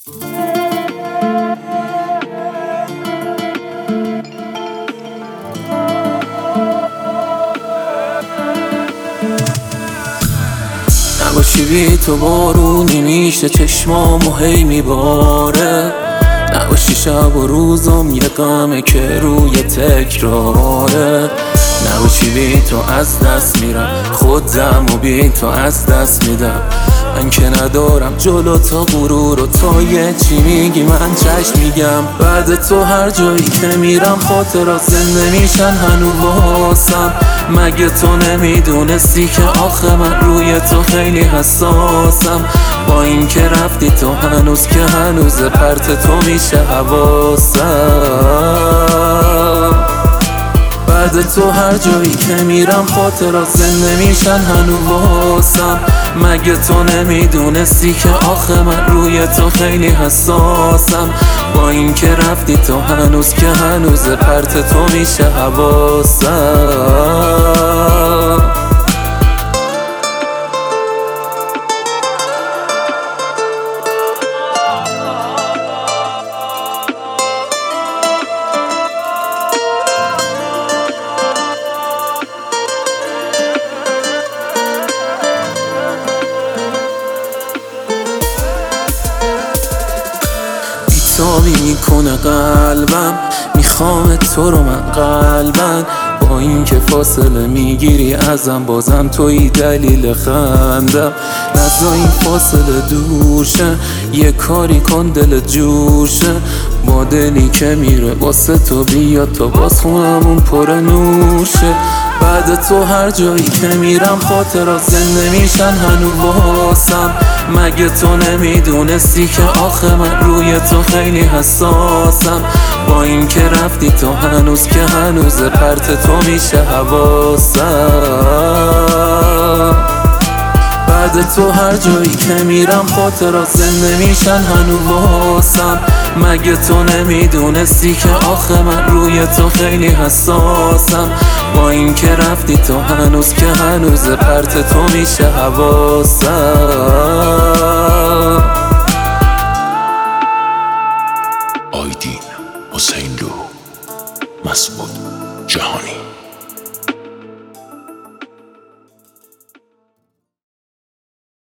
نباشی بی تو بارونی میشه چشمامو هی میباره، نباشی شب و روزم یه غمه که روی تکراره، نباشی بی تو از دست میرم خودم و بی تو از دست میدم. من که ندارم جلو تا غرور و تو یه چی میگی من چشم میگم. بعد تو هر جایی که میرم خاطرات زنده میشن هنو واسم. مگه تو نمیدونستی که آخه من روی تو خیلی حساسم؟ با این که رفتی تو هنوز که هنوز پرت تو میشه حواسم. بعد تو هر جایی که میرم خاطرات زنده میشن هنو واسم. مگه تو نمیدونستی که آخه من روی تو خیلی حساسم؟ با این که رفتی تو هنوز که هنوز پرت تو میشه حواسم. بیتابی میکنه قلبم، میخوام تو رو من قلبم. با این که فاصله میگیری ازم بازم توی دلیل خندم. نزا این فاصله دور شه، یه کاری کن دلت جور شه. با دلی که میره واسه تو بیاد تا باز خونمون پر نوشه. بعد تو هر جایی که میرم خاطرات زنده میشن هنو واسم. مگه تو نمیدونستی که آخه من روی تو خیلی حساسم؟ با این که رفتی تو هنوز که هنوز پرت تو میشه حواسم. بعد تو هر جایی که میرم خاطرات زنده میشن هنو واسم. مگه تو نمیدونستی که آخه من روی تو خیلی حساسم؟ با این که رفتی تو هنوز که هنوز پرت تو میشه حواسم. آیدین حسین لو، مسعود جهانی.